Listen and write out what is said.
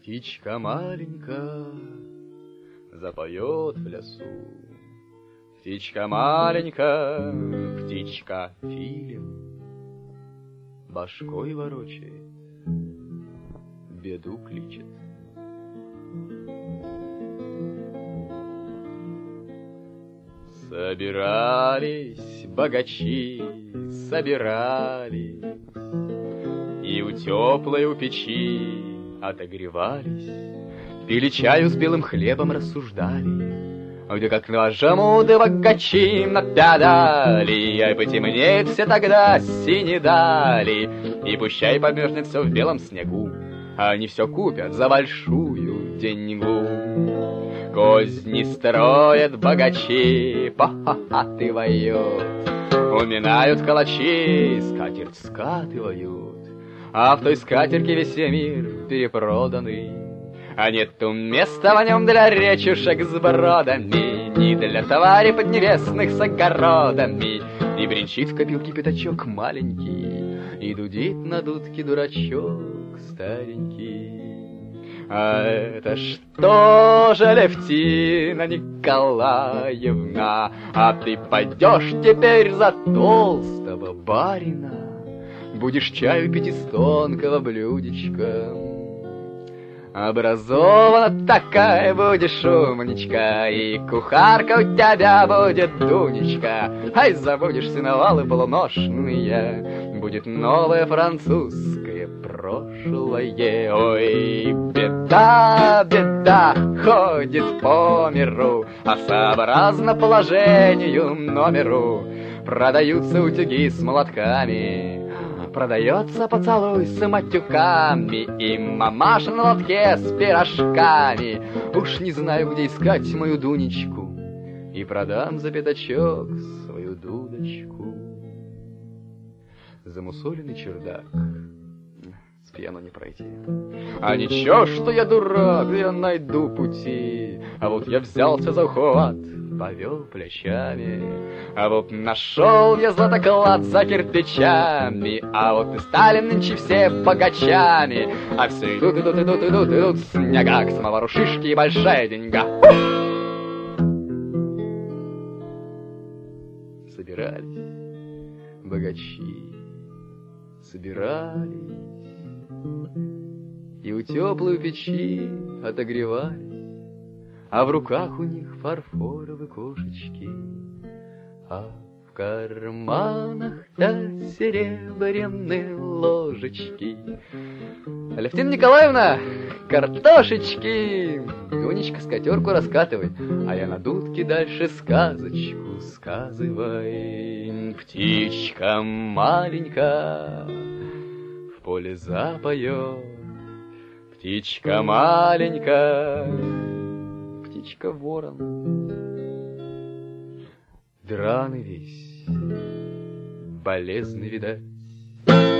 Птичка маленькая запоет в лесу. Птичка маленькая, птичка филин, башкой ворочает, беду кличет. Собирались богачи, собирались, и у теплой у печи отогревались, пили чаю с белым хлебом, рассуждали, где как нажмут богачи напядали, ай, потемнеет все тогда синедали, и пущай померзнет все в белом снегу, а они все купят за большую деньгу. Козни строят богачи, похохатывают, уминают калачи, скатерть скатывают, а в той скатерке весь мир перепроданный. А нету места в нем для речушек с бродами, ни для товарей поднебесных с огородами. И бренчит в копилке пятачок маленький, и дудит на дудке дурачок старенький. А это что же, Левтина Николаевна, а ты пойдешь теперь за толстого барина, будешь чаю пить из тонкого блюдечка. Образована такая будешь умничка, и кухарка у тебя будет Дунечка. Ай, забудешь сеновалы полуношные, будет новое французское прошлое. Ой, беда, беда ходит по миру, а сообразно положению номеру продаются утюги с молотками, продается поцелуй с матюками, и мамаша на лотке с пирожками. Уж не знаю, где искать мою Дунечку, и продам за пятачок свою дудочку. Замусоленный чердак, с пьяну не пройти. А ничего, что я дурак, я найду пути. А вот я взялся за ухват, повел плечами, а вот нашел я златоклад за кирпичами, а вот и стали нынче все богачами, а все идут снегак, самовару шишки и большая деньга. Собирались богачи, собирались, и у теплой печи отогревались, а в руках у них фарфоровые кошечки, а в карманах-то серебряные ложечки. Алевтина Николаевна, картошечки! Дунечка, скатерку раскатывай, а я на дудке дальше сказочку сказывай. Птичка маленькая в поле запоет, птичка маленькая, птичка ворон, драный весь, болезный, видать.